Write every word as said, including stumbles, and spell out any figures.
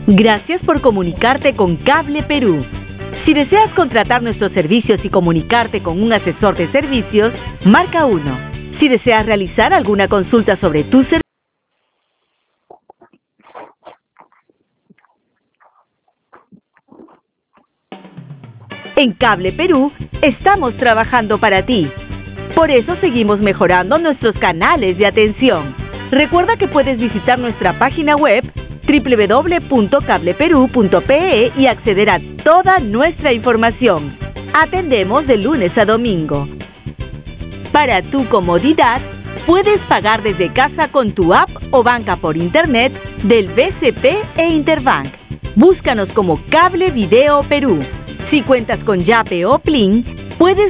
Gracias por comunicarte con Cable Perú. Si deseas contratar nuestros servicios y comunicarte con un asesor de servicios, marca uno. Si deseas realizar alguna consulta sobre tu servicio, en Cable Perú estamos trabajando para ti. Por eso seguimos mejorando nuestros canales de atención. Recuerda que puedes visitar nuestra página web doble u doble u doble u punto cable perú punto pe e y acceder a toda nuestra información. Atendemos de lunes a domingo. Para tu comodidad, puedes pagar desde casa con tu app o banca por internet del B C P e Interbank. Búscanos como Cable Video Perú. Si cuentas con Yape o Plin, puedes